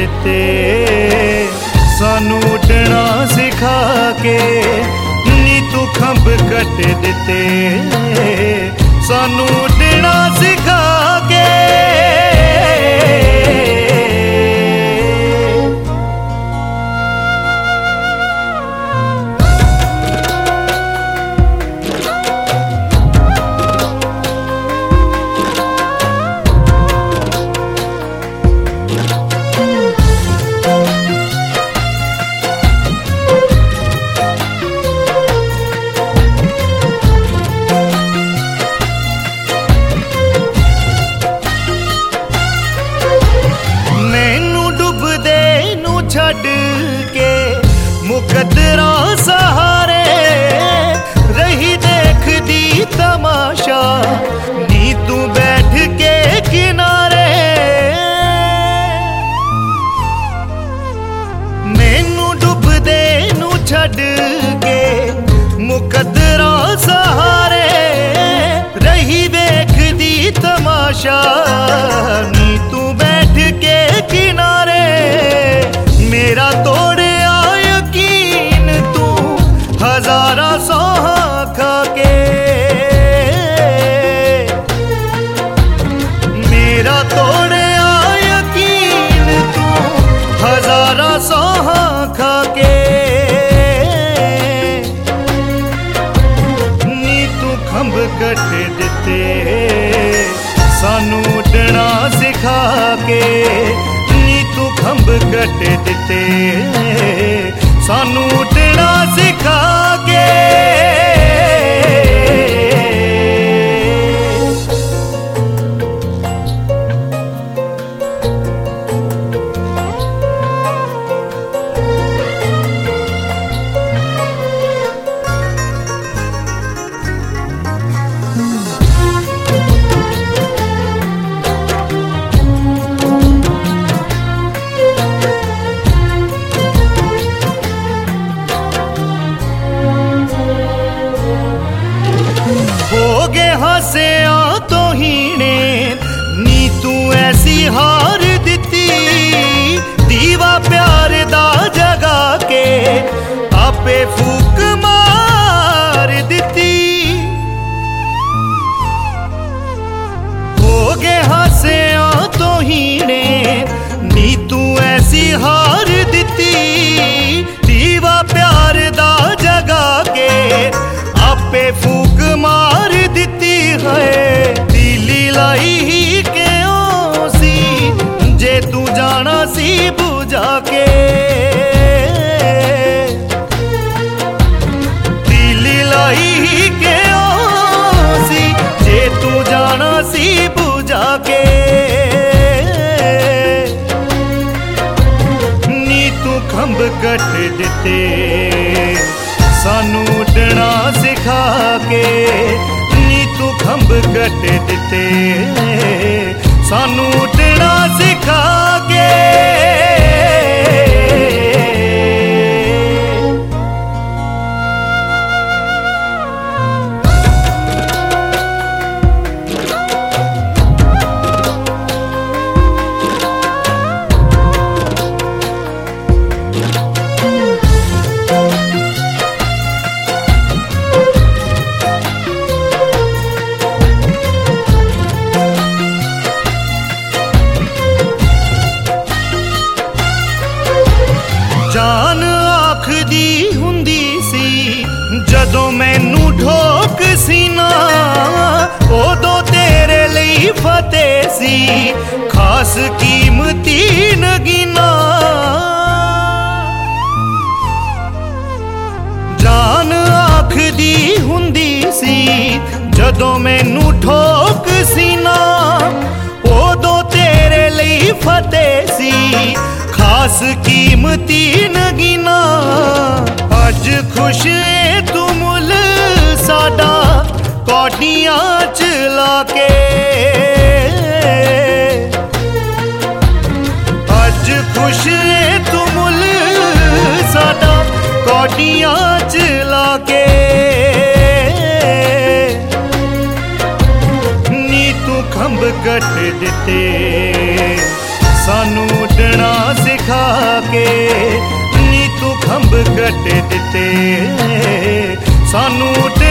दिते, सानू उड़ना सिखा के नी तू खंभ कट दिते, सानू उड़ना सिखा के। छड़ के मुकद्दरा सहारे रही देख दी तमाशा, नी तू बैठ के किनारे। मैनू डुबदे नू छड़ के मुकद्दरा सहारे रही देख दी तमाशा, नी तू बैठ के किनारे। मेरा तोड़िया यकीन तू हजारा सौहा खा के, मेरा तोड़िया यकीन तू हजारा सौहा खा के। नी तू खंभ कट दिते, सानू उड़ना सिखा के, तू खंभ कट दिते, सानू उड़ना सिखा के। हसिया तो हीने नी तू ऐसी हार दिती, दीवा प्यार दा जगा के आपे फूक मार दिती। हो गए हसिया तो हीने नी तू ऐसी हार दिती, दीवा प्यार दा जगा के आपे फूक मार दिती है। दिली लाई ही क्यों सी जे तू जाना सी बुझा के, दिली लाई ही क्यों सी जे तू जाना सी बुझा के। नी तू खंभ कट दिते, सानू उड़ना सिखा के, नी तू खंभ कट दिते, सानू उड़ना सिखा के। जान आखदी हुंदी सी जदों मैनू ठोक सी ना, उदों तेरे लई फतेह सी खास कीमती नगीना। जान आखदी हुंदी सी जदों मैनू ठोक सी ना, उदों तेरे लई फतेह सी खास कीमती नगीना। अज खुश है तू मुल साडा कौडियां चला के, अज खुश है तू मुल साडा कौडियां चला के। नी तू खंभ कट दिते, सानू उड़ना सिखा घट दिते सानू